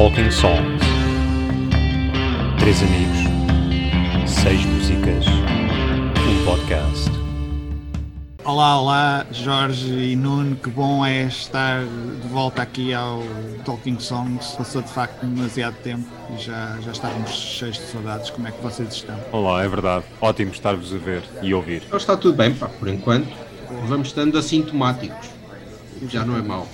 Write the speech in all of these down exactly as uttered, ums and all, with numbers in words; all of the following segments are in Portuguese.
Talking Songs. Três amigos, seis músicas, um podcast. Olá, olá, Jorge e Nuno, que bom é estar de volta aqui ao Talking Songs. Passou de facto demasiado tempo e já, já estávamos cheios de saudades. Como é que vocês estão? Olá, é verdade. Ótimo estar-vos a ver e ouvir. Então está tudo bem, pá, por enquanto. Vamos estando assintomáticos. Já não é mau.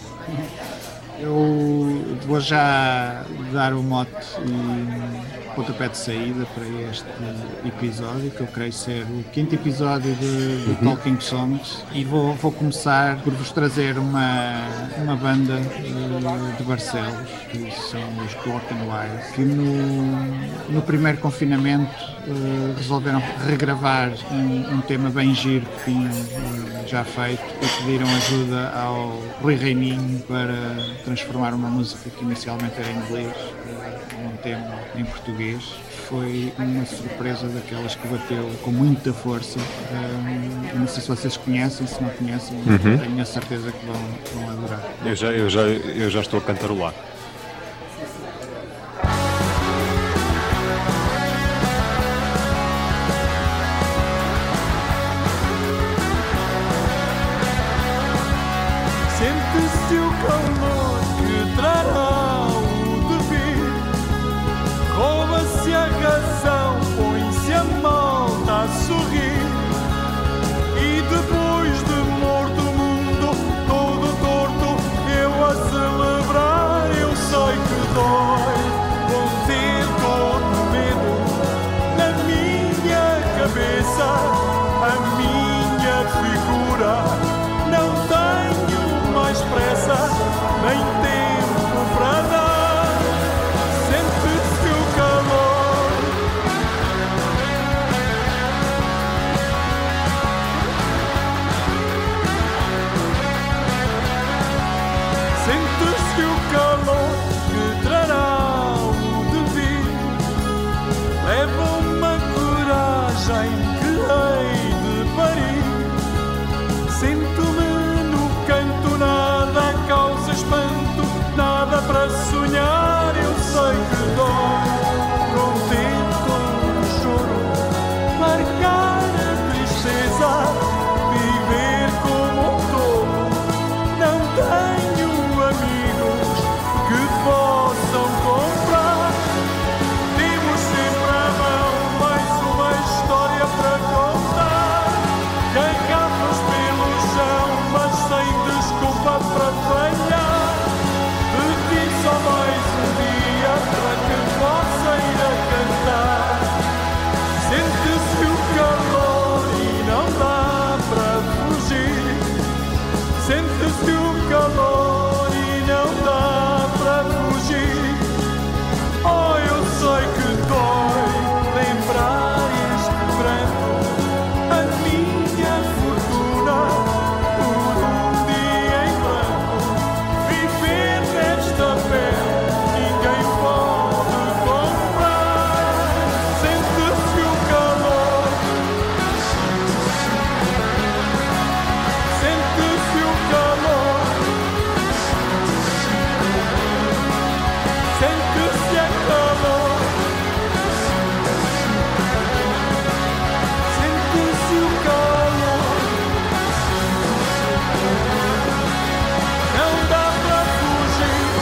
Eu vou já dar o mote e pontapé de saída para este episódio, que eu creio ser o quinto episódio de, de uhum. Talking Songs, e vou, vou começar por vos trazer uma, uma banda de, de Barcelos, que são os Broken Wise, que no, no primeiro confinamento uh, resolveram regravar um, um tema bem giro que tinham uh, já feito e pediram ajuda ao Rui Reininho para transformar uma música que inicialmente era em inglês uh, num tema em português. Foi uma surpresa daquelas que bateu com muita força. Um, não sei se vocês conhecem, se não conhecem, uhum. tenho a certeza que vão, vão adorar. Eu já, eu, já, eu já estou a cantarolar. Sente-se o calor que trará o devir, rouba-se a razão, põe-se a malta a sorrir, e depois de morto o mundo todo torto, eu a celebrar, eu sei que dói, contento ou de medo, na minha cabeça, a minha figura, não tenho mais pressa, nem tempo para dar, sente-se o calor, sente-se o calor que trará o devir, leva uma coragem que hei de parir, sinto-me nada causa espanto, nada para sonhar, eu sei que dói, contento no choro, marcar a tristeza, viver como um tolo, não tenho amigos que possam comprar, temos sempre à mão mais uma história para contar, garrafas pelo chão, mas sem desculpa para falhar, pedi só mais um dia para que possa ir a cantar, sente-se o calor e não dá para fugir, sente-se o calor e não dá para fugir, oh eu sei que dói lembrar este pranto, a minha fortuna, ninguém pode comprar, sente-se o calor, sente-se o calor, sente-se a calor, sente-se o calor, não dá para fugir.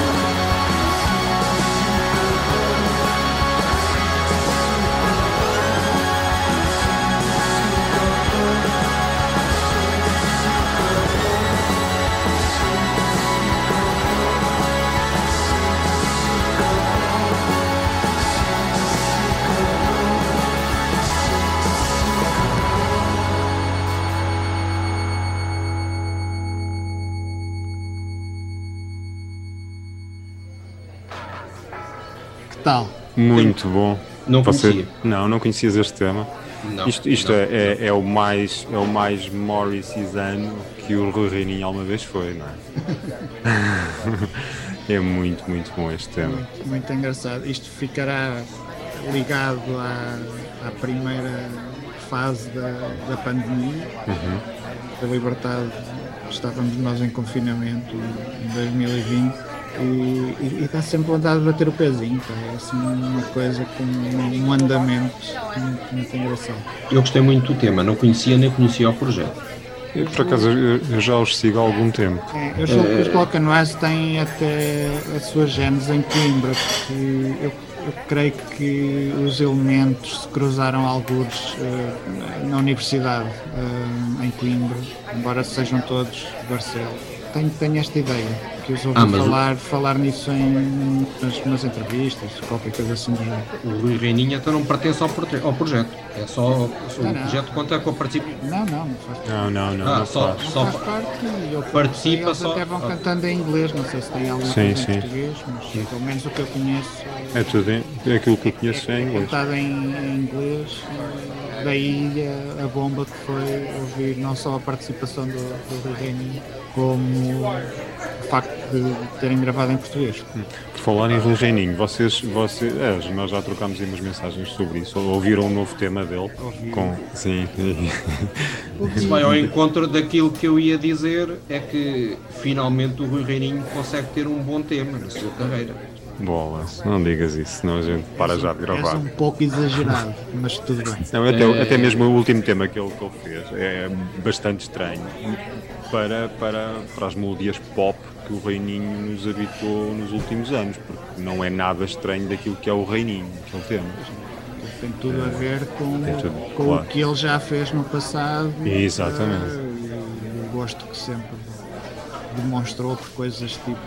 Que tal? Muito bom. Não Você... conhecia. Não, não conhecias este tema? Não, isto isto não, é, é, é, o mais, é o mais Morrisseyano que o Rui Reininho alguma vez foi, não é? É muito, muito bom este tema. Muito, muito engraçado. Isto ficará ligado à, à primeira fase da, da pandemia. Uhum. Da Liberdade, estávamos nós em confinamento em dois mil e vinte. e, e, e está sempre vontade de bater o pezinho, pá. É assim uma coisa com um, um andamento muito, muito engraçado. Eu gostei muito do tema, não conhecia nem conhecia o projeto. Eu, por acaso, eu, eu já os sigo há algum tempo. É, eu sou, os Clocanwise têm até a sua gênese em Coimbra, porque eu, eu creio que os elementos se cruzaram algures uh, na universidade uh, em Coimbra, embora sejam todos de Barcelos. Tenho, tenho esta ideia, que os ouvi Ah, mas falar, falar nisso em nas, nas entrevistas, qualquer coisa assim. O Rui Reininha então não pertence ao, proje- ao projeto, é só, só Não, o não. projeto conta com a participação. Não, não, não faz parte. Não, não, não. Ah, não só, faz. só Faz parte e eu participa eles só- até vão ah. cantando em inglês, não sei se tem alguma Sim, coisa em sim. português, mas pelo menos o que eu conheço É tudo em, é aquilo que eu conheço em inglês. cantado em, em inglês, e daí a, a bomba que foi ouvir não só a participação do, do Rui Reininho, como o facto de terem gravado em português. Por falar em Rui Reininho, vocês, vocês é, nós já trocámos aí umas mensagens sobre isso. Ouviram um novo tema dele? Ouvi. Com, sim. Isso vai ao encontro daquilo que eu ia dizer, é que finalmente o Rui Reininho consegue ter um bom tema na sua carreira. Bolas, não digas isso, senão a gente para já de És gravar. um pouco exagerado, mas tudo bem. Não, até, É- até mesmo o último tema que ele, que ele fez é bastante estranho para, para, para as melodias pop que o Reininho nos habitou nos últimos anos, porque não é nada estranho daquilo que é o Reininho, aquele tema. Tem tudo a ver com, Tem tudo, com claro. o que ele já fez no passado. Exatamente. eh, E o gosto que sempre demonstrou por coisas tipo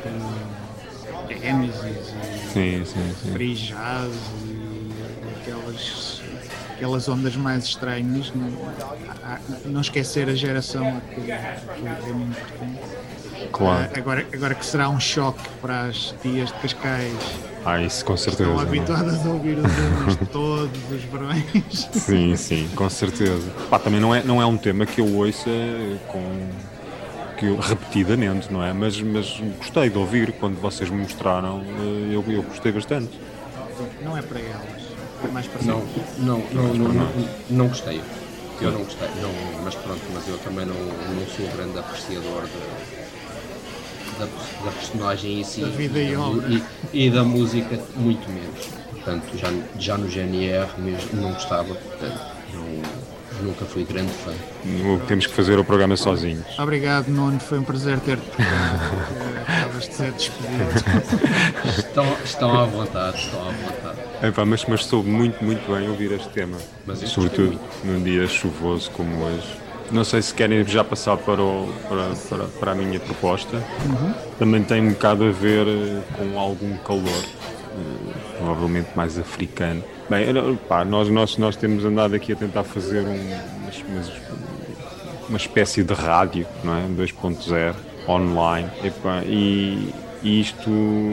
Genesis Sim, sim, e sim. free jazz e aquelas, aquelas ondas mais estranhas. Não, a- a- não esquecer a geração a que, que o Reininho pertence. Claro. Eh, Agora, agora que será um choque para as tias de Cascais, Ah, isso com certeza. estão não é? habituadas a ouvir os anos todos os verões. Sim, sim, com certeza. Pá, também não é, não é um tema que eu ouça com, que eu, repetidamente, não é? Mas, mas gostei de ouvir quando vocês me mostraram, eh, eu, eu gostei bastante. Não é para elas, é mais para Não, nós. não, não, não, não, não gostei. Eu não gostei, não, mas pronto, mas eu também não, não sou grande apreciador da, da, da personagem em si Da vida e da mu- obra. e, e da música muito menos. Portanto, já, já no G N R mesmo não gostava, portanto, não, nunca fui grande fã. No- Temos que fazer o programa sozinhos. Obrigado, Nuno, foi um prazer ter-te. Acabas de ser despedido. Estão, estão à vontade, estão à vontade. Epá, mas, mas soube muito, muito bem ouvir este tema. Mas eu Sobretudo gostei num dia chuvoso como hoje. Não sei se querem já passar para, o, para, para, para a minha proposta. Também tem um bocado a ver eh, com algum calor, eh, provavelmente mais africano. Bem, era- pá, nós, nós, nós temos andado aqui a tentar fazer um, umas- umas- uma espécie de rádio, não é? dois ponto zero, online. Epá, e, e isto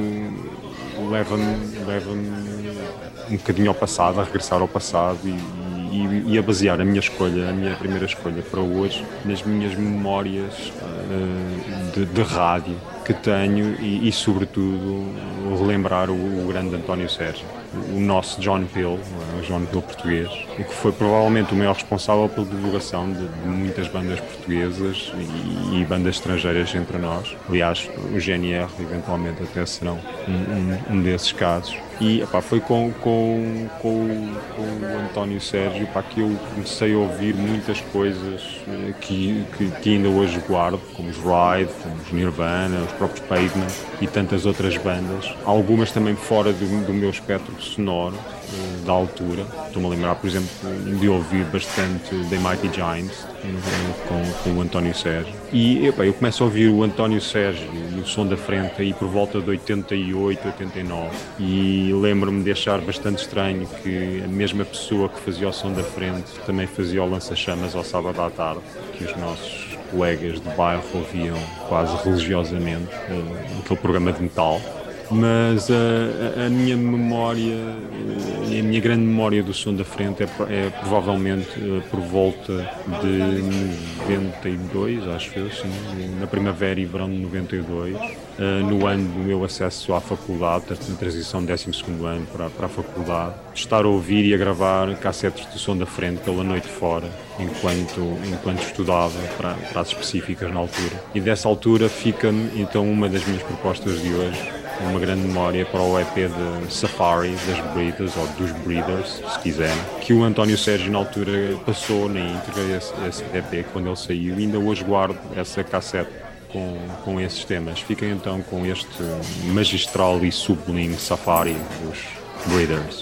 leva-me leva-me um bocadinho ao passado, a regressar ao passado e, e, e a basear a minha escolha, a minha primeira escolha para hoje, nas minhas memórias eh, de, de rádio que tenho e, e sobretudo, relembrar o, o grande António Sérgio, o nosso John Peel, não é? O John Peel português, e que foi provavelmente o maior responsável pela divulgação de, de muitas bandas portuguesas e, e bandas estrangeiras entre nós. Aliás, o G N R eventualmente até serão um, um, um desses casos. E epá, foi com, com, com, com o António Sérgio epá, que eu comecei a ouvir muitas coisas eh, que, que, que ainda hoje guardo, como os Ride, como os Nirvana, os próprios Pavement e tantas outras bandas. Algumas também fora do, do meu espectro sonoro, eh, da altura. Estou-me a lembrar, por exemplo, de ouvir bastante The Mighty Giants eh, com, com o António Sérgio. E epá, eu começo a ouvir o António Sérgio e o Som da Frente aí por volta de oitenta e oito, oitenta e nove. E lembro-me de achar bastante estranho que a mesma pessoa que fazia o Som da Frente também fazia o Lança-Chamas ao sábado à tarde, que os nossos colegas de bairro ouviam quase religiosamente, eh, aquele programa de metal. Mas a, a- a minha memória, eh, e a minha grande memória do Som da Frente é, pro- é provavelmente eh, por volta de noventa e dois, acho eu, sim, na primavera e verão de noventa e dois, eh, no ano do meu acesso à faculdade, na transição do décimo segundo ano para, para a faculdade, estar a ouvir e a gravar cassetes do Som da Frente pela noite fora, enquanto, enquanto estudava para, para as específicas na altura. E dessa altura fica-me então uma das minhas propostas de hoje, uma grande memória para o E P de Safari das Breeders, ou dos Breeders, se quiserem, que o António Sérgio na altura passou na íntegra esse, esse E P quando ele saiu, e ainda hoje guardo essa cassete com, com esses temas. Fiquem então com este magistral e sublime Safari dos Breeders.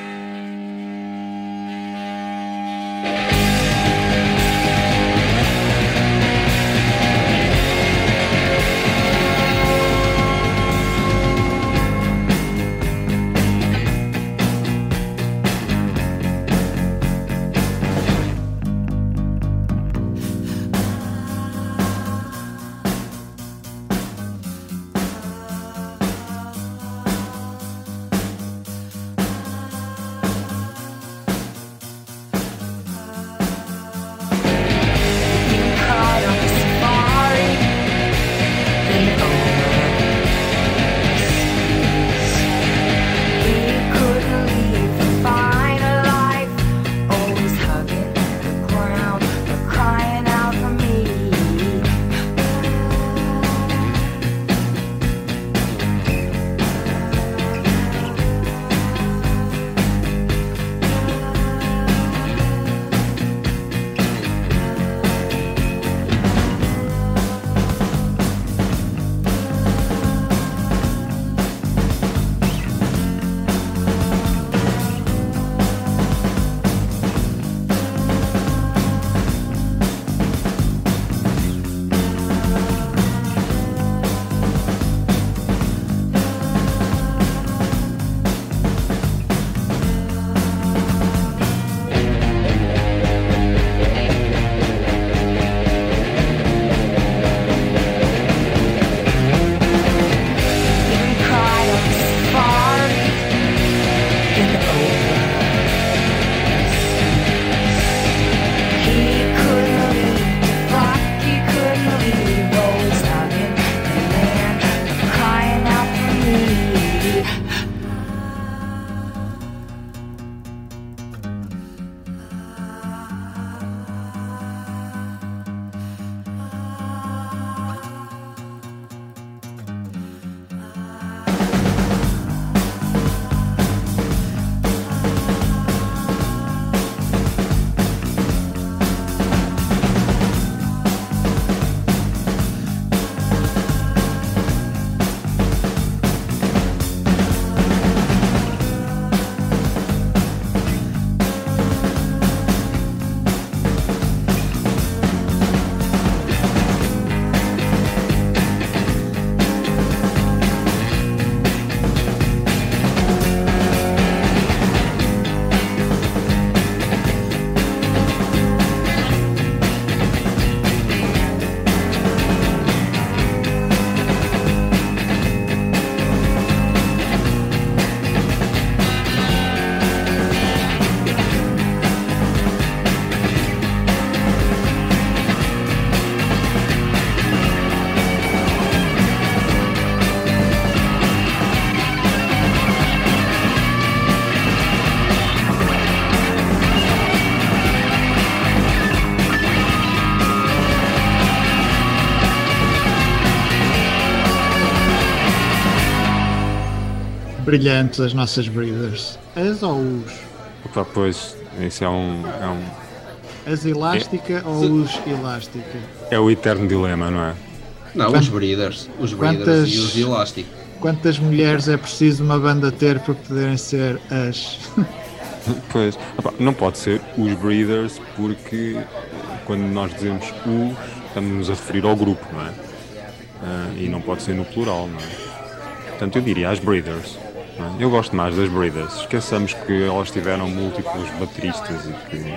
Brilhantes as nossas Breeders. As ou os? Opa, pois, esse é um, é um... As elástica é... ou os elástica? É o eterno dilema, não é? Não, Quant... os Breeders. Os Breeders Quantas... e os elásticos. Quantas mulheres é preciso uma banda ter para poderem ser as... Pois, opa, não pode ser os Breeders, porque quando nós dizemos os, estamos-nos a referir ao grupo, não é? Uh, e não pode ser no plural, não é? Portanto, eu diria as Breeders. Não é? Eu gosto mais das Breeders. Esqueçamos que elas tiveram múltiplos bateristas e que...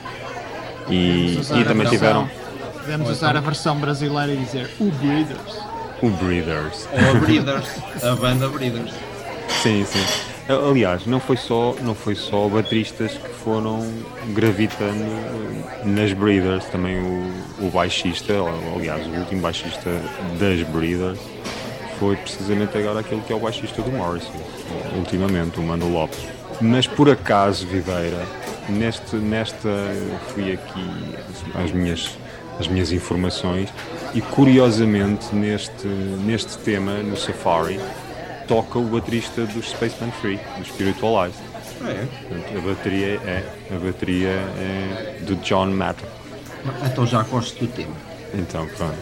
E, e também tiveram... Podemos usar a versão brasileira e dizer o Breeders. O Breeders. Ou a Breeders, a banda Breeders. Sim, sim. Aliás, não foi só, não foi só bateristas que foram gravitando nas Breeders, também o, o baixista, aliás, o último baixista das Breeders foi precisamente agora aquele que é o baixista do Morrissey, ultimamente, o Mando Lopes. Mas por acaso, Videira, neste, nesta, fui aqui as minhas, as minhas informações e curiosamente neste, neste tema, no Safari, toca o baterista dos Spaceman Free, do Spiritualized. Ah, é? Portanto, a bateria é, a bateria é do John Matter. Então já gosto do tema. Então, pronto.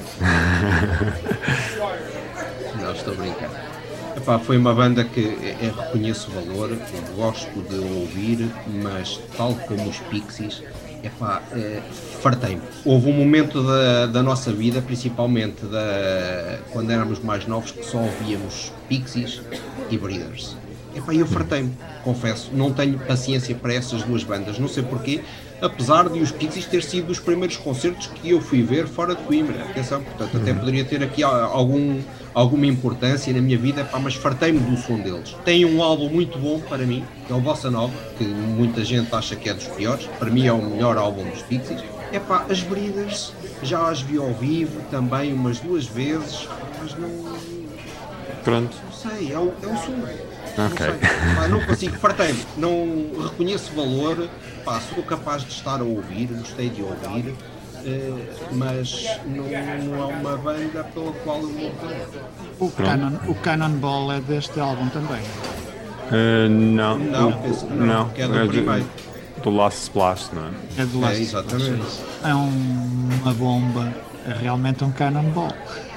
Não, estou a brincar. Epá, foi uma banda que eu reconheço o valor, gosto de ouvir, mas tal como os Pixies, epá, é, fartei-me. Houve um momento da, da nossa vida, principalmente da, quando éramos mais novos, que só ouvíamos Pixies e Breeders. Epá, eu fartei-me, confesso, não tenho paciência para essas duas bandas, não sei porquê, apesar de os Pixies ter sido dos primeiros concertos que eu fui ver fora de Coimbra, atenção, portanto até poderia ter aqui algum, alguma importância na minha vida, epá, mas fartei-me do som deles. Tem um álbum muito bom para mim, que é o Bossa Nova, que muita gente acha que é dos piores, para mim é o melhor álbum dos Pixies. Epá, as Breeders, já as vi ao vivo também umas duas vezes, mas não... Pronto. Não sei, é o, é o som. Ok. Não, sei, pá, não consigo, fartei-me, não reconheço valor, pá, sou capaz de estar a ouvir, gostei de ouvir, eh, mas não, não é uma banda pela qual eu vou ver. O, Cannon, o Cannonball é deste álbum também. Uh, não, Não, o- penso que não, que é do de- primeiro. do Last Splash, não é? É do É, Last exatamente. Splash. É um- uma bomba. É realmente um Cannonball.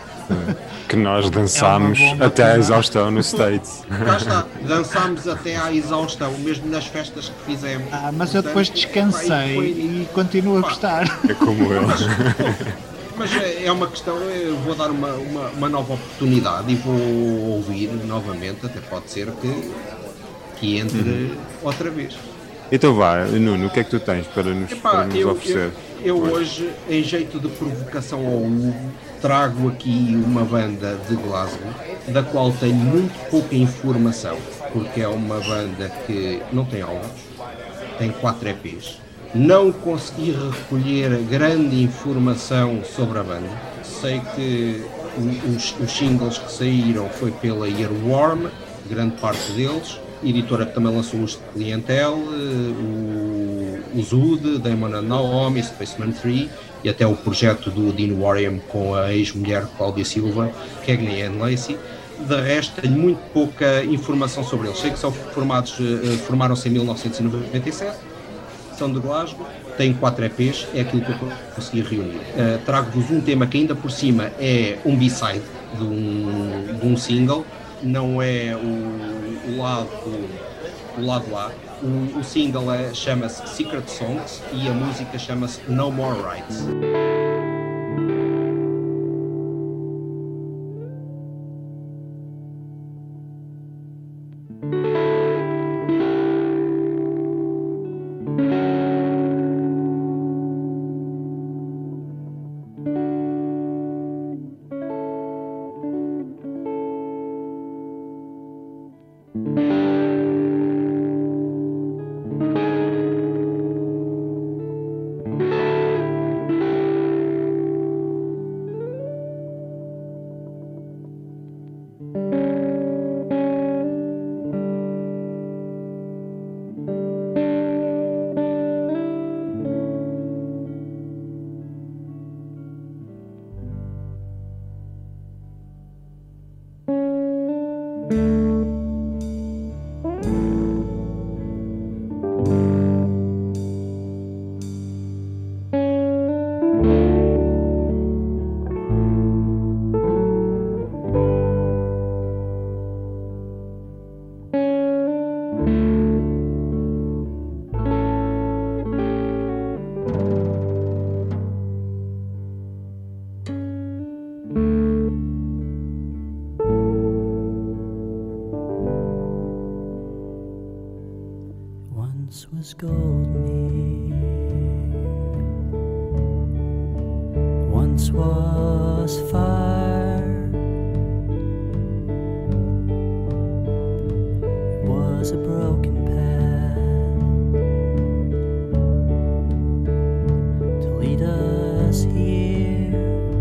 Que nós dançámos É uma bomba até à que dá. exaustão no States. Cá está, dançámos até à exaustão, mesmo nas festas que fizemos. Ah, mas eu Portanto, depois pá, descansei e foi- e continuo a Pá. gostar. É como eu. Mas é é uma questão, eu vou dar uma, uma, uma nova oportunidade e vou ouvir novamente, até pode ser que, que entre Uhum. outra vez. Então vá, Nuno, o que é que tu tens para nos, Epá, para nos eu, oferecer? eu, eu hoje, em jeito de provocação ao Hugo, trago aqui uma banda de Glasgow, da qual tenho muito pouca informação, porque é uma banda que não tem álbuns, tem quatro E Ps. Não consegui recolher grande informação sobre a banda. Sei que o- os, os singles que saíram foi pela Earworm, grande parte deles, editora que também lançou os de Clientele, o, o Zud, Damon and Naomi, Spaceman três e até o projeto do Dean Warren com a ex-mulher Cláudia Silva, Cagney Ann Lacey. De resto, tenho muito pouca informação sobre eles. Sei que são formados, eh, formaram-se em mil novecentos e noventa e sete, são de Glasgow, têm quatro E Ps, é aquilo que eu consegui reunir. Uh, trago-vos um tema que ainda por cima é um B-side de um, de um single, não é o, o lado, o lado A. O, o single é, chama-se Secret Songs e a música chama-se No More Rights. Once was golden here, once was fire, it was a broken path to lead us here.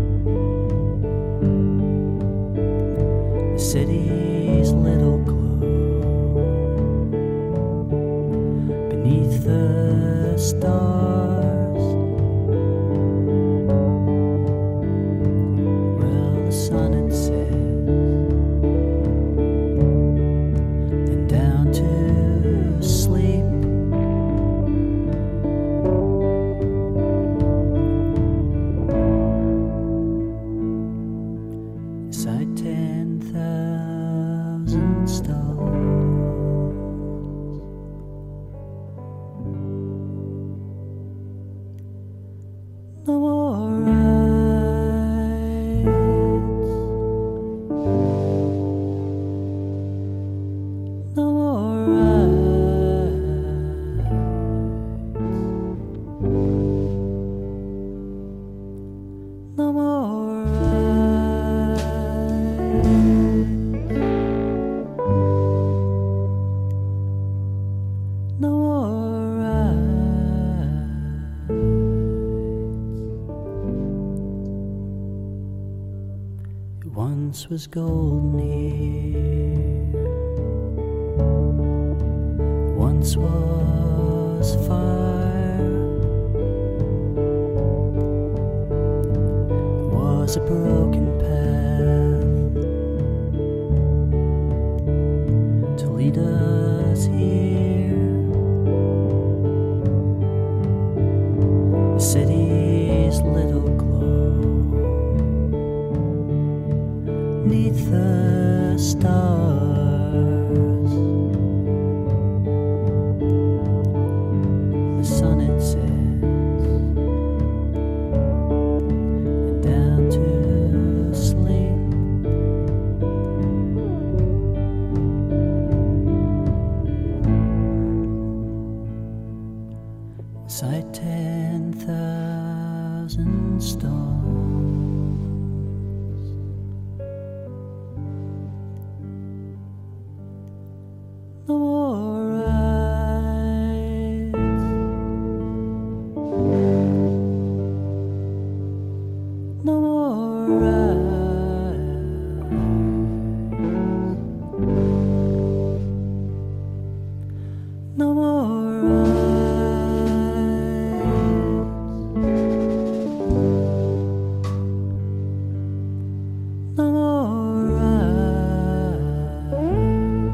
The city's little glow beneath the stars. Well, no more rides, no more rides. It once was golden here, it once was fire, was a broken path to lead us here. The city's little glow 'neath the stars. The sun it sets and down to sleep. Inside ten thousand stones, no more rides, no more rides, no more rides, no more rides.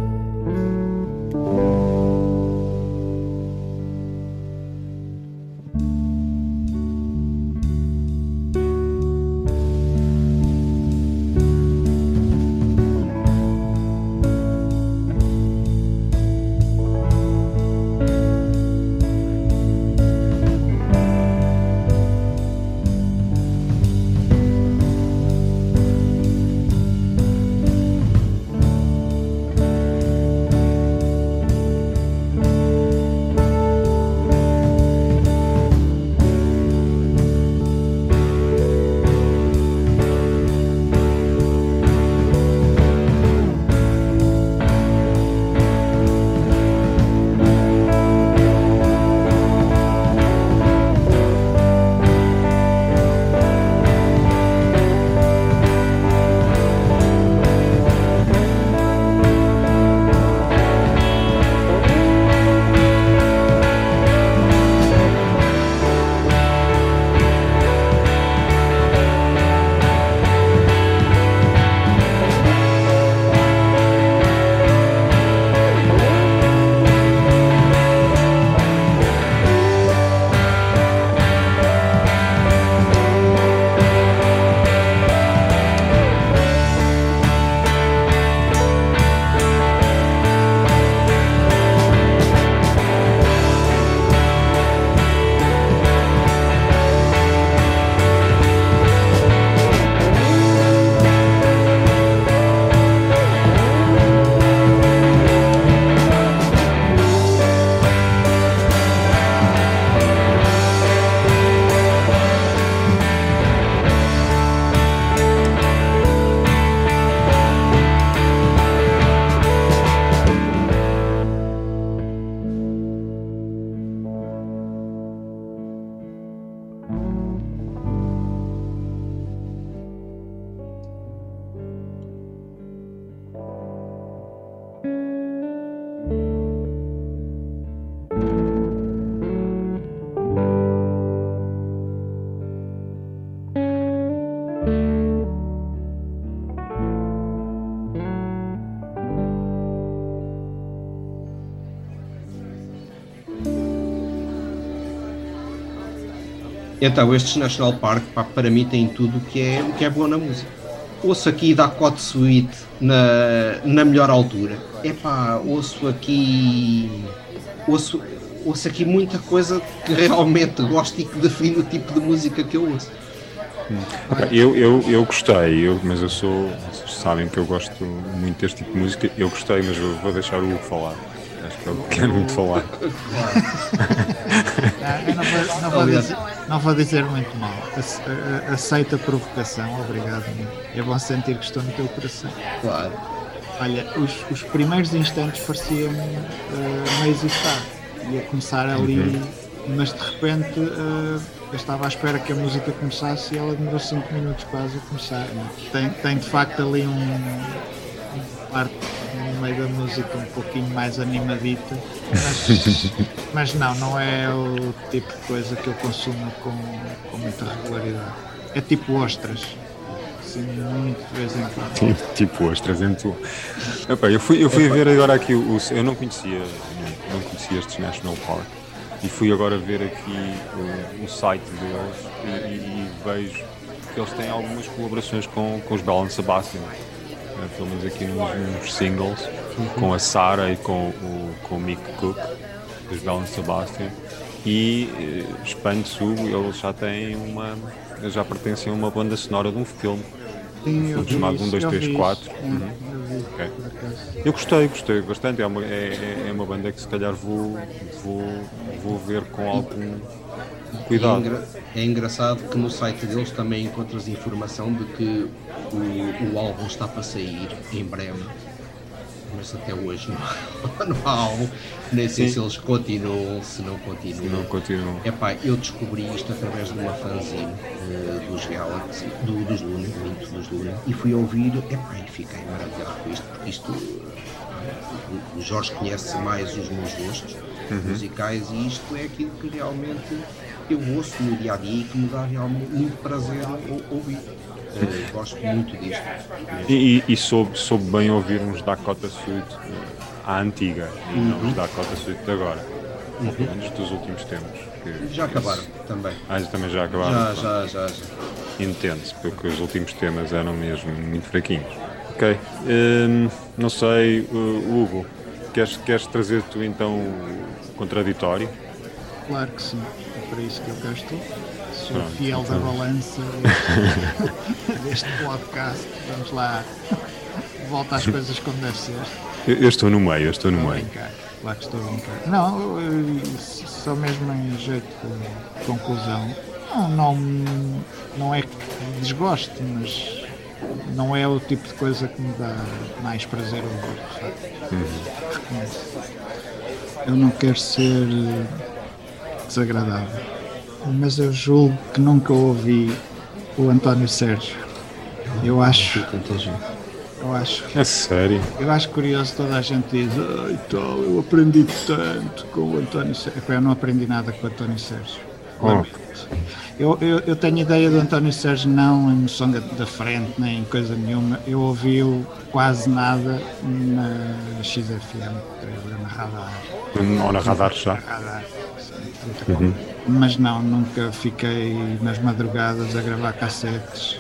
Então, estes National Park, pá, para mim têm tudo o que é, o que é bom na música. Ouço aqui Dakota Suite na, na melhor altura. Epá, ouço aqui ouço, ouço aqui muita coisa que realmente gosto e que define o tipo de música que eu ouço. Okay, eu, eu, eu gostei, eu, mas eu sou, vocês sabem que eu gosto muito deste tipo de música. Eu gostei, mas eu vou deixar o Hugo falar. Acho que ele quer muito falar. Claro. Ah, eu não vou, não, vou Aliás- dizer, não vou dizer muito mal. Ace- a- a- Aceita a provocação, obrigado. amigo. É bom sentir que estou no teu coração. Claro. Olha, os, os primeiros instantes pareciam uh, meio hesitado. Ia começar ali, mas de repente uh, eu estava à espera que a música começasse e ela demorou cinco minutos quase a começar. Tem, tem de facto ali um, um parte no meio da música um pouquinho mais animadita, mas, mas não, não é o tipo de coisa que eu consumo com, com muita regularidade. É tipo ostras. Assim, muito de vez em quando. Tipo ostras, é muito bom. Epá, eu fui, eu fui ver agora aqui o, o- eu não conhecia, não conhecia estes National Park e fui agora ver aqui o, o site deles e, e- e vejo que eles têm algumas colaborações com, com os Bell and Sebastian. Eh, pelo menos aqui nos, nos singles, com a Sarah e com o, com o Mick Cook, dos Bell and Sebastian. E eh, expande-se, o- eles já têm uma, eles já pertencem a uma banda sonora de um filme. Sim, eu filme vi chamado isso, um, dois, eu três, vi quatro. isso. Uhum. É, eu vi, Ok. por acaso. Eu gostei, gostei bastante. É uma, é, é uma banda que se calhar vou, vou, vou ver com algum É, cuidado. engra- é engraçado que no site deles também encontras informação de que o, o álbum está para sair em breve, mas até hoje não, não há álbum, nem sei Sim. se eles continuam, se não continuam. Não continuo. Epá, eu descobri isto através de uma fanzine eh, dos Galaxy, do, dos Luna, muito dos Luna, e fui ouvir, epá, e fiquei maravilhado com isto, porque isto, eh, o Jorge conhece mais os meus gostos musicais e isto é aquilo que realmente eu ouço no dia a dia e que me dá realmente muito prazer ou- ouvir. Eh, gosto muito disto. E, e, e soube, soube bem ouvir uns Dakota Suit eh, à antiga e não os Dakota Suit de agora. Ou pelo menos dos últimos tempos. que- Já acabaram também. Ah, já também já acabaram. Já, pronto. já, já, já. Entende-se, porque os últimos temas eram mesmo muito fraquinhos. Ok. Hum, não sei, uh, Hugo, queres, queres trazer tu então o contraditório? Claro que sim, é para isso que eu cá estou. Sou Pronto, fiel da então. balança deste, deste podcast. Vamos lá, volta às coisas como deve ser. Eu, eu estou no meio, eu estou no Estou a meio. brincar, claro que estou a brincar. Não, eu- só mesmo em jeito de conclusão. Não, não, não é que desgoste, mas não é o tipo de coisa que me dá mais prazer ouvir, de facto. Reconheço. Eu não quero ser eh, desagradável, mas eu julgo que nunca ouvi o António Sérgio. Eu acho, eu acho, É sério? eu acho curioso, toda a gente diz, ai tal, eu aprendi tanto com o António Sérgio. Eu não aprendi nada com o António Sérgio. Oh. Lamento. Eu, eu, eu tenho ideia do António Sérgio não em som da frente, nem em coisa nenhuma. Eu ouvi-o quase nada na X F M, creio, na Radar. Ou na radar já? Radar, sim, muito bom. Mas não, nunca fiquei nas madrugadas a gravar cassetes.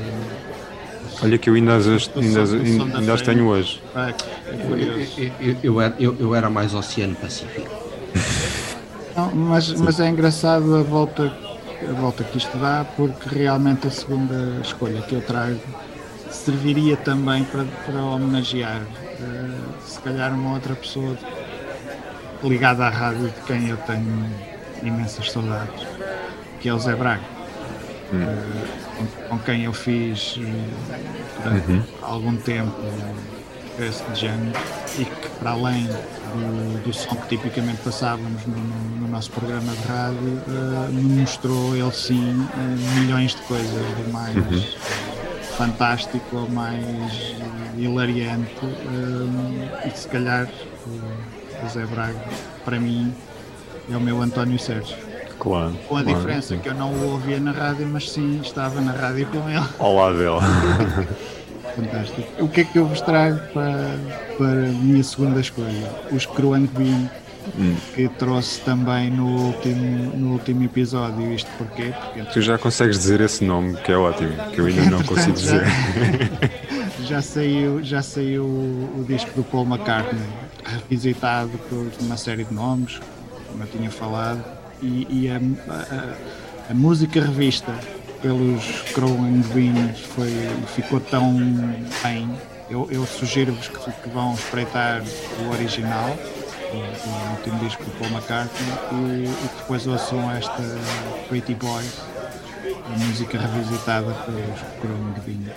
eh, Olha que eu ainda as, do ainda, som- as- do som da ainda as frente. tenho hoje. É, é curioso. Eu, eu, eu, era, eu, eu era mais Oceano Pacífico. Não, mas, mas é engraçado a volta, a volta que isto dá, porque realmente a segunda escolha que eu trago serviria também para, para homenagear eh, se calhar uma outra pessoa ligada à rádio de quem eu tenho imensas saudades, que é o Zé Braga, eh, com, com quem eu fiz eh, durante algum tempo esse de género e que, para além do, do som que tipicamente passávamos no, no- no nosso programa de rádio, eh, me mostrou ele sim eh, milhões de coisas, do mais fantástico ao mais hilariante, eh, e se calhar o, o Zé Braga, para mim, é o meu António Sérgio. Claro. Com a claro, diferença sim. que eu não o ouvia na rádio, mas sim estava na rádio com ele. Ao lado dela. Fantástico. O que é que eu vos trago para, para a minha segunda escolha? Os Cruang Bean, que trouxe também no último, no último episódio. Isto porquê? Porque Tu já consegues dizer esse nome, que é ótimo, que eu ainda não consigo entretanto, já- dizer. já saiu, já saiu o, o disco do Paul McCartney, revisitado por uma série de nomes, como eu tinha falado, e, e a, a- a música revista pelos Cruang Bean foi, ficou tão bem. Eu, eu sugiro-vos que, que vão espreitar o original, o, o último disco do Paul McCartney, e, e que depois ouçam esta Pretty Boys, a música revisitada pelos Chrome de Vinho.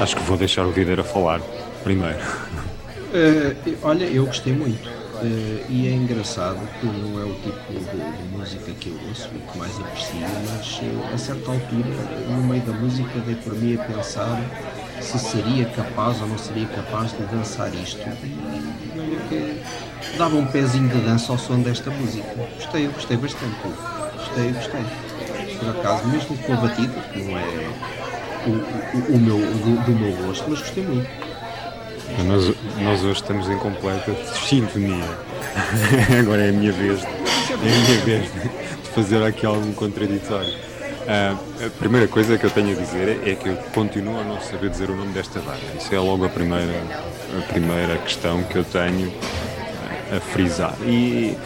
Acho que vou deixar o Videira falar primeiro. Uh, olha, eu gostei muito. Uh, e é engraçado que não é o tipo de, de música que eu ouço e que mais aprecio, mas uh, a certa altura, no meio da música, dei por mim a pensar se seria capaz ou não seria capaz de dançar isto. E olha que dava um pezinho de dança ao som desta música. Gostei, eu gostei bastante. Gostei, gostei. Por acaso, mesmo com a batida, que não é o, o, o meu, do, do meu gosto, mas gostei muito. Nós, nós hoje estamos em completa sintonia. Agora é a minha vez, é a minha vez de fazer aqui algum contraditório. Uh, a primeira coisa que eu tenho a dizer é que eu continuo a não saber dizer o nome desta banda. Isso é logo a primeira, a primeira questão que eu tenho a frisar. E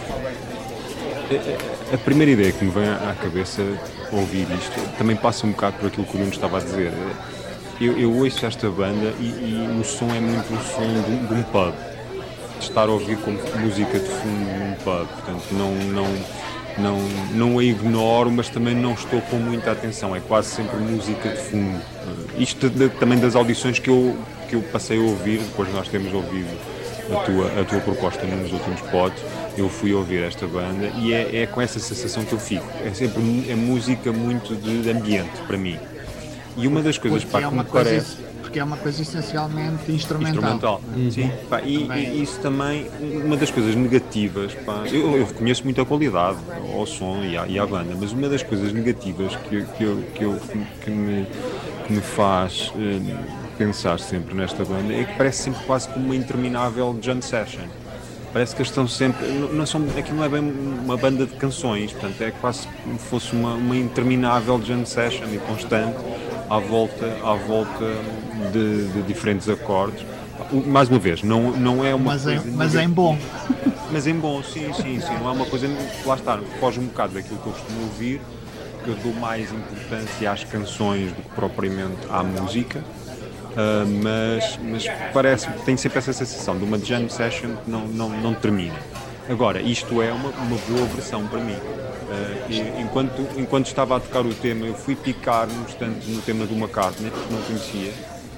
a, a primeira ideia que me vem à cabeça ao ouvir isto também passa um bocado por aquilo que o Nuno estava a dizer. Eu, eu ouço esta banda e, e o som é muito o som de, de um pub, de estar a ouvir como música de fundo num pub, portanto não, não, não, não a ignoro, mas também não estou com muita atenção, é quase sempre música de fundo. Isto de, também das audições que eu, que eu passei a ouvir, depois nós temos ouvido a tua, a tua proposta nos últimos pods, eu fui ouvir esta banda e é, é com essa sensação que eu fico, é sempre é música muito de, de ambiente para mim. E uma das coisas pá, é que uma me coisa, parece... Porque é uma coisa essencialmente instrumental. Instrumental, uhum. Sim. Pá, e, e isso também, uma das coisas negativas, pá, eu, eu reconheço muito a qualidade ao som e à, e à banda, mas uma das coisas negativas que, que, eu, que, eu, que, me, que me faz eh, pensar sempre nesta banda é que parece sempre quase como uma interminável jam session. Parece que eles estão sempre, não, não são, aquilo não é bem uma banda de canções, portanto é quase como se fosse uma, uma interminável jam session e constante à volta, à volta de, de diferentes acordes. Mais uma vez, não, não é uma mas coisa... É, mas é em bom. Mas em bom, sim, sim, sim. Não é uma coisa... Lá está, foge um bocado daquilo que eu costumo ouvir, que eu dou mais importância às canções do que propriamente à música. Uh, mas, mas parece, tenho sempre essa sensação de uma jam session que não, não, não termina. Agora, isto é uma, uma boa versão para mim. Uh, e enquanto, enquanto estava a tocar o tema, eu fui picar no instante no tema do McCartney, porque não conhecia,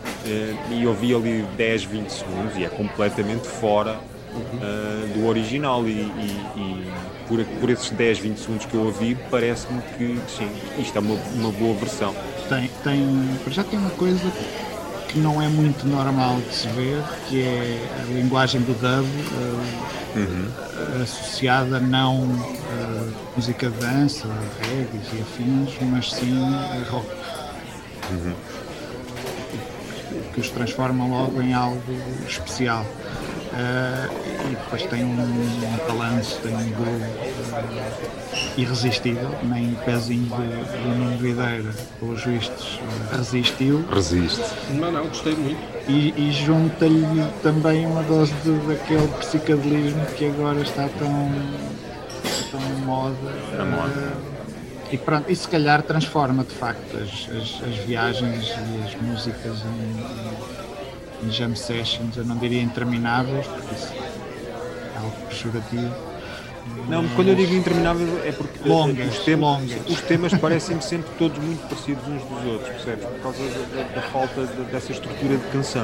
uh, e ouvi ali dez, vinte segundos, e é completamente fora uh, do original. E, e, e por, por esses dez, vinte segundos que eu ouvi, parece-me que sim, isto é uma, uma boa versão. Tem, tem, já tem uma coisa que não é muito normal de se ver, que é a linguagem do dub, uh, uhum. associada não a música de dança, reggae e afins, mas sim a rock. Uhum. Que os transforma logo em algo especial. Uh, e depois tem um, um balanço, tem um groove uh, irresistível, nem o pezinho de Nuno Videira, pelos vistos, uh, resistiu. Resiste. Não, não, gostei muito. E, e junta-lhe também uma dose de, daquele psicadelismo que agora está tão, tão moda. A moda. Uh, e pronto, e se calhar transforma de facto as, as, as viagens e as músicas em, em jam sessions, eu não diria intermináveis, porque isso é algo pejorativo. Não, quando eu digo interminável é porque longas, os, temas, longas. os temas parecem sempre todos muito parecidos uns dos outros, percebes? Por causa da, da falta de, dessa estrutura de canção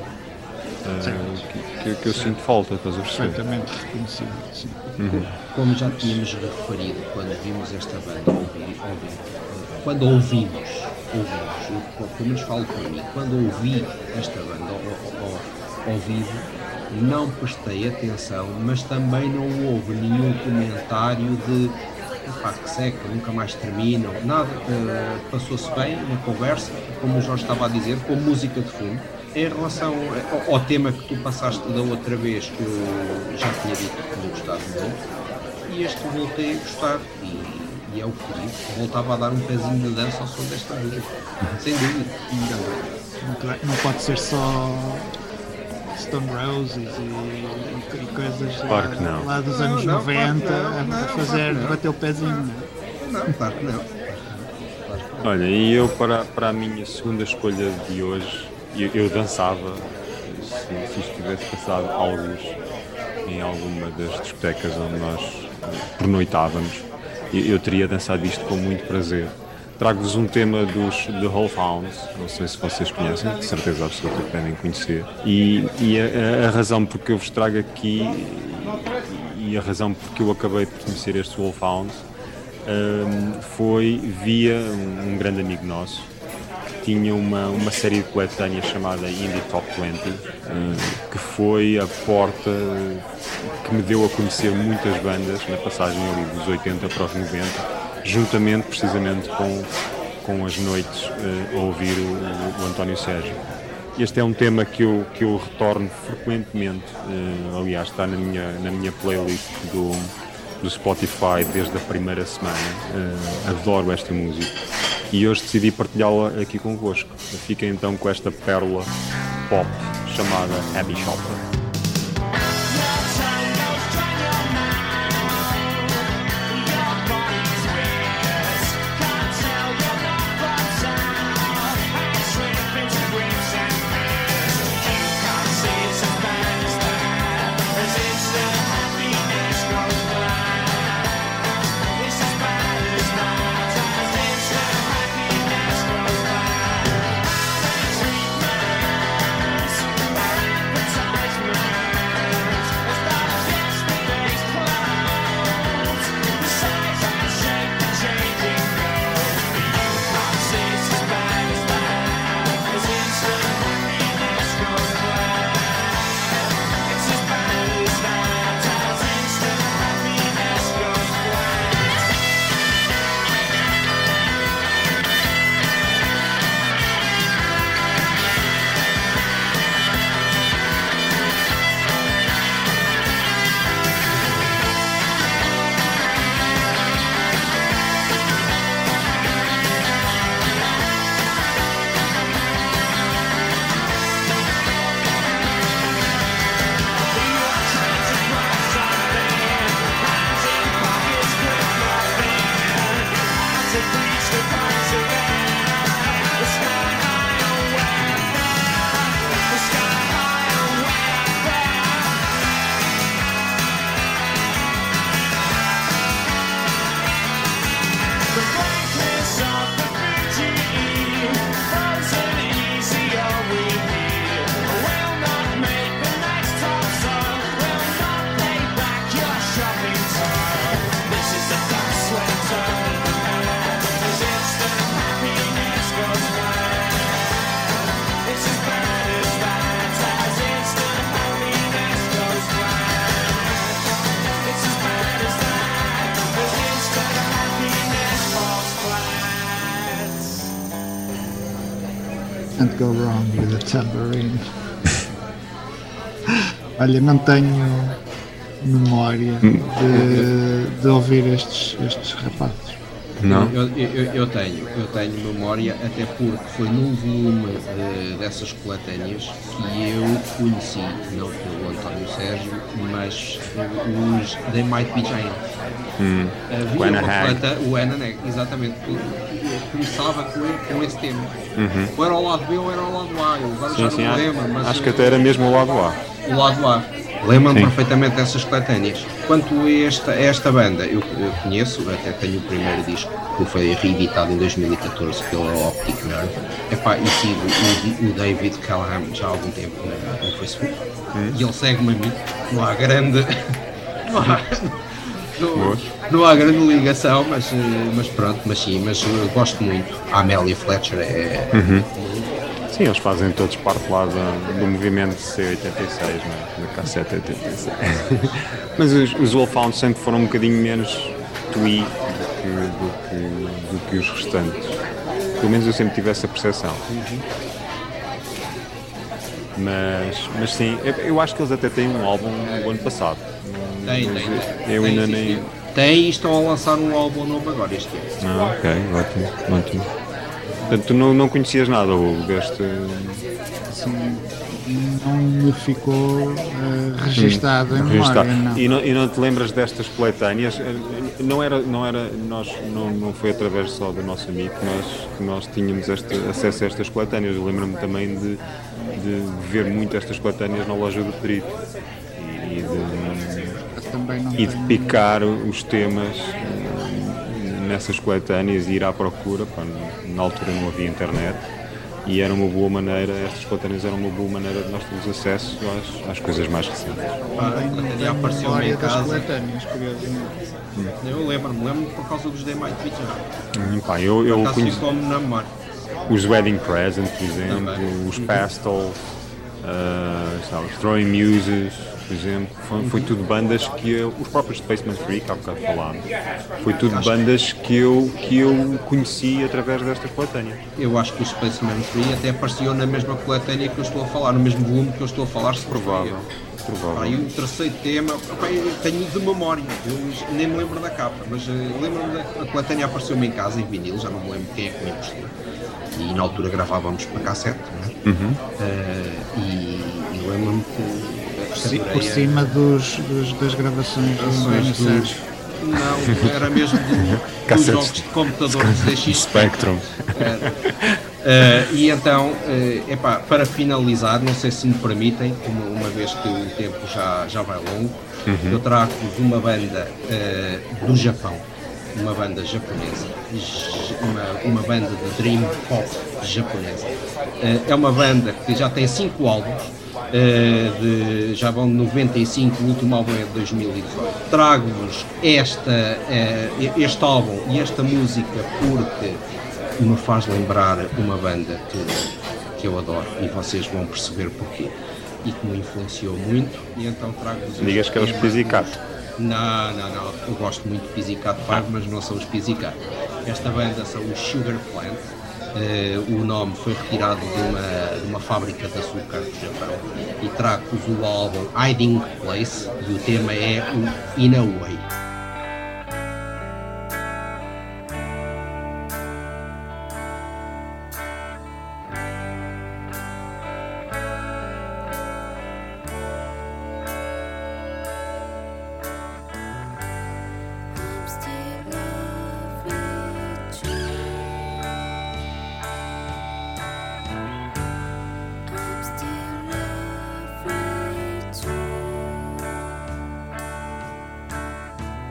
uh, que, que, que eu sinto falta, estás a perceber? Perfeitamente reconhecível, sim. Uhum. Como já tínhamos referido quando vimos esta banda, ouvir, ouvir, quando ouvimos, ouvimos, eu, pelo menos falo por mim, quando ouvi esta banda ao, ao, ao vivo, não prestei atenção, mas também não houve nenhum comentário de pá, que seca, nunca mais terminam, nada, uh, passou-se bem na conversa, como o Jorge estava a dizer, com música de fundo. Em relação ao, ao tema que tu passaste da outra vez, que eu já tinha dito que tinha gostado muito, e este voltei a gostar, e, e é o que digo, voltava a dar um pezinho de dança ao som desta música, sem dúvida. Não, não pode ser só Stone Roses e, e coisas claro que lá, não. lá dos anos não, não, noventa claro que não, a não, fazer, claro que bater o pezinho. Não, claro que não. Olha, e eu para, para a minha segunda escolha de hoje, eu, eu dançava, se, se isto tivesse passado alguns em alguma das discotecas onde nós pernoitávamos, eu, eu teria dançado isto com muito prazer. trago-vos um tema dos The Wolfhounds, não sei se vocês conhecem, de certeza absoluta que devem conhecer. E, e a, a razão porque eu vos trago aqui e a razão porque eu acabei por conhecer estes Wolfhounds um, foi via um, um grande amigo nosso que tinha uma, uma série de coletâneas chamada Indie Top vinte, um, que foi a porta que me deu a conhecer muitas bandas na passagem ali dos oitenta para os noventa, juntamente precisamente com, com as noites uh, a ouvir o, o António Sérgio. Este é um tema que eu, que eu retorno frequentemente, uh, aliás está na minha, na minha playlist do, do Spotify desde a primeira semana, uh, adoro esta música e hoje decidi partilhá-la aqui convosco. Fiquem então com esta pérola pop chamada Abby Shopper. Can't go wrong with a tambourine. Olha, não tenho memória de, de ouvir estes, estes rapazes. Não? Eu, eu, eu tenho, eu tenho memória, até porque foi num volume uh, dessas coletâneas que eu conheci, não pelo António Sérgio, mas uh, os They Might Be Giants. Hum. Havia O Anna uma Hag. coleta, o Anna Hag, exatamente. Começava com, com esse tema. Uhum. Ou era ao lado B ou era ao lado A, eu agora Sim, já sim, não acho, me lembro, mas acho que até era mesmo o lado A. o lado A. Lembro-me Sim. perfeitamente dessas coletâneas. Quanto a esta, a esta banda, eu, eu conheço, até tenho o primeiro disco que foi reeditado em dois mil e catorze pela Optic Nerve. Epá, e sigo o, o David Callahan já há algum tempo no, no Facebook. Hum. E ele segue-me a mim. Não há grande. Não há, não, não há grande ligação, mas, mas pronto, mas sim, mas eu gosto muito. A Amélia Fletcher é. Uhum. Sim, eles fazem todos parte lá do, do movimento C oitenta e seis, né? Da cassete oitenta e seis. Mas os, os Wolfhounds sempre foram um bocadinho menos twee do que, do, que, do que os restantes. Pelo menos eu sempre tive essa percepção. Mas, mas sim, eu, eu acho que eles até têm um álbum do ano passado. Tem, Mas tem. Eu tem, ainda sim, nem. sim. Tem e estão a lançar um álbum novo agora este ano. Ah, ok, ótimo, ótimo. Portanto, tu não, não conhecias nada, Hugo, deste. Assim, não me ficou uh, registado hum, em memória, não. E, não. E não te lembras destas coletâneas? Não era, não era, nós, não, não foi através só do nosso amigo que nós, que nós tínhamos este, acesso a estas coletâneas. Eu lembro-me também de, de ver muito estas coletâneas na loja do Perito e de, Também não e de tenho... picar os temas nessas coletâneas e ir à procura, pá, na altura não havia internet, e era uma boa maneira, estas coletâneas eram uma boa maneira de nós termos acesso às, às coisas mais recentes. Pá, Bem, não já tenho apareceu-me memória em das casa. coletâneas, curiosamente. Eu lembro-me, lembro-me por causa dos D M I Picture. Hum, pá, eu eu Está conheço ficou-me na memória. os Wedding Present, por exemplo, Também. os Pastel, uh, sabe, os Throwing Muses, por exemplo, foi, foi tudo bandas que eu, os próprios Spaceman Freak, há bocado falámos, foi tudo bandas que eu, que eu conheci através desta coletânea. Eu acho que o Spaceman Free até apareceu na mesma coletânea que eu estou a falar, no mesmo volume que eu estou a falar, se Provável, Pá, provável. e o terceiro tema, pá, eu tenho de memória, eu nem me lembro da capa, mas uh, lembro-me da a coletânea apareceu-me em casa em vinil, já não me lembro quem é que me emprestou. E na altura gravávamos para cassete, não é? Uhum. Uh, e, e lembro-me que Sim, adorei por a- cima dos, dos- das gravações do gravações dos- Sérgio. Não, era mesmo do, dos Cassetes jogos de computador do D X Spectrum. Uh, e então, uh, epá, para finalizar, não sei se me permitem, uma, uma vez que o tempo já, já vai longo, eu trago-vos uma banda uh, do Japão, uma banda japonesa, j- uma, uma banda de Dream Pop japonesa. Uh, é uma banda que já tem cinco álbuns, uh, de, já vão de noventa e cinco, o último álbum é de dois mil e dezoito. Trago-vos esta, uh, este álbum e esta música porque me faz lembrar uma banda que, que eu adoro e vocês vão perceber porquê e que me influenciou muito, e então trago-vos este Digas que é os tema. Pizzicato. Não, não, não, eu gosto muito de Pizzicato Five, mas não são os Pizzicato. Esta banda são os Sugar Plant. Eh, o nome foi retirado de uma, de uma fábrica de açúcar do Japão, e trago-vos o álbum Hiding Place e o tema é o In a Way. I'm still loving you. I'm still loving you.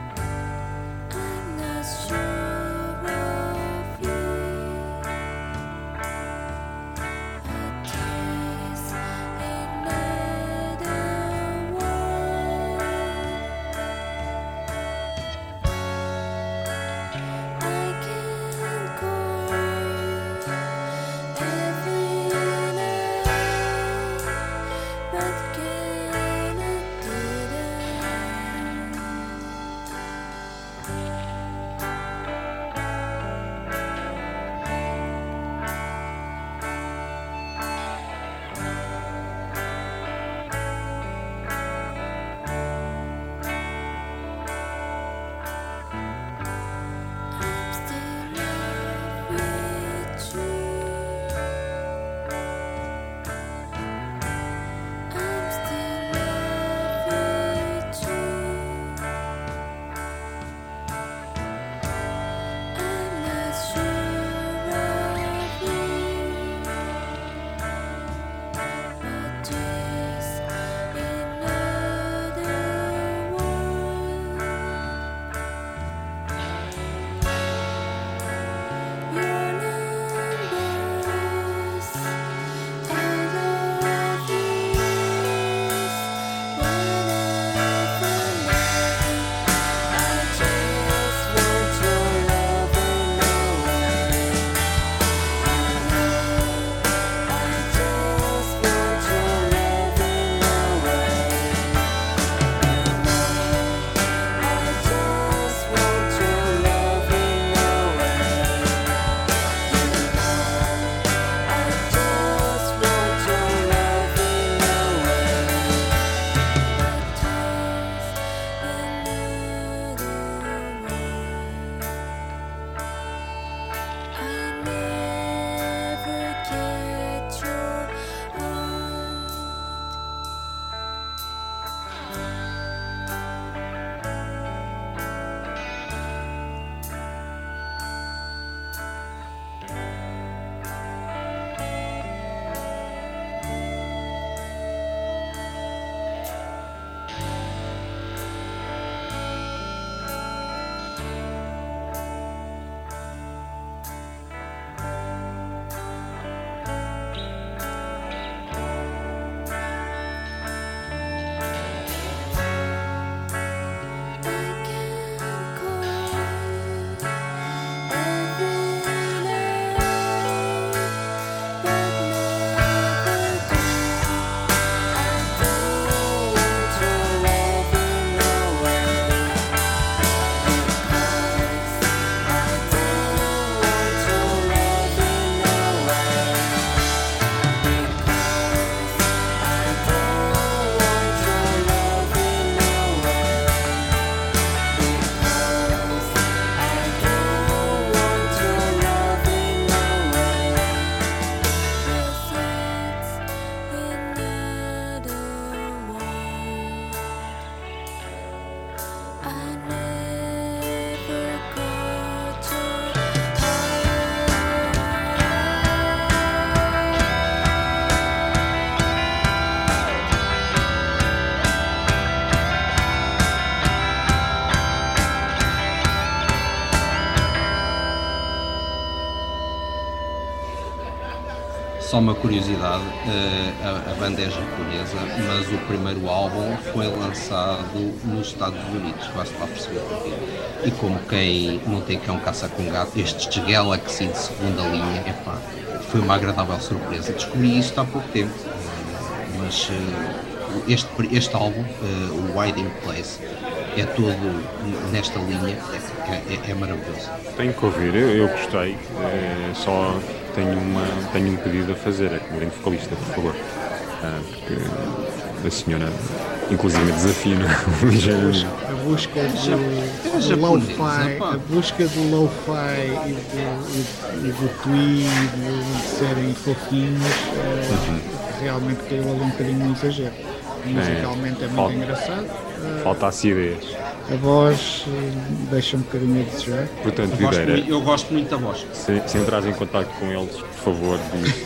Só uma curiosidade, eh, a, a banda é japonesa, mas o primeiro álbum foi lançado nos Estados Unidos, vai-se lá perceber porquê. E como quem não tem cão caça com gato, estes Galaxy de segunda linha, epá, foi uma agradável surpresa. Descobri isto há pouco tempo, eh, mas eh, este, este álbum, eh, o Wide in Place, é todo nesta linha, é, é, é maravilhoso. Tenho que ouvir, eu, eu gostei, é, só tenho, uma, tenho um pedido a fazer, é que mudem de vocalista, por favor. Ah, porque a senhora, inclusive, desafina ligeiramente. A busca É do, do japonesa, lo-fi, pá. a busca do lo-fi e do, e, e do twee, de, de serem fofinhos, é, realmente caiu ali um bocadinho no exagero. Musicalmente é muito falta- engraçado, eh, Falta acidez. a voz eh, deixa um bocadinho a desejar. Portanto, Eu gosto, Videira, mui- eu gosto muito da voz. se, se entrares em contato com eles, por favor, diz.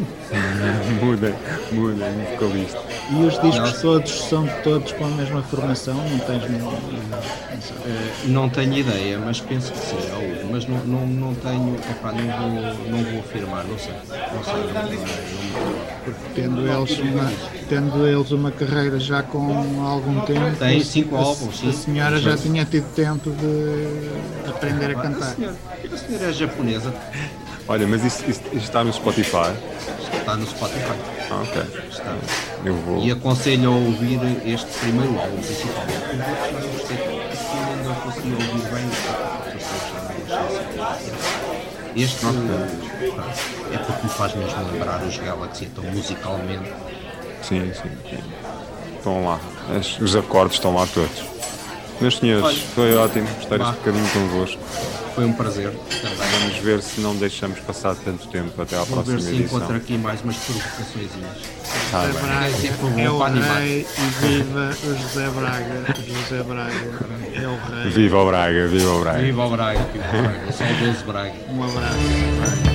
mudem, mudem de vocalista. E os discos Nossa. todos são todos com a mesma formação, não tens nenhum. Não sei. Eh, não tenho ideia, mas penso que sim, é o- mas não, não, não tenho, epá, não vou, não vou afirmar, não sei. Não sei, não, não, não, Porque tendo eles, uma, tendo eles uma carreira já com algum tempo, Tem a- cinco a, álbuns, sim. a senhora já Mas- tinha tido tempo de aprender a A cantar. senhora, a senhora é japonesa, Olha, mas isso, isso- isso está no Spotify. está no Spotify. Ah, ok. Está. Eu vou. E aconselho a ouvir este primeiro álbum, principalmente. Os outros já não gostei tanto, assim ainda não consegui ouvir bem os outros, já não achei assim. Este pá, é porque me faz mesmo lembrar os Galaxy, então musicalmente. Sim, sim, sim. Estão lá. As- os acordes estão lá todos. Meus senhores, Olha, foi ótimo estar vá. este bocadinho convosco. Foi um prazer também. Vamos ver se não deixamos passar tanto tempo até à Vou próxima ver se edição. encontro aqui mais umas provocaçõezinhas. Tá José bem. Braga É sempre bom é o para animar. rei e viva o José Braga. O José Braga é o rei. Viva o Braga, viva o Braga. Viva o Braga, viva o Braga, saudoso Braga. Um abraço.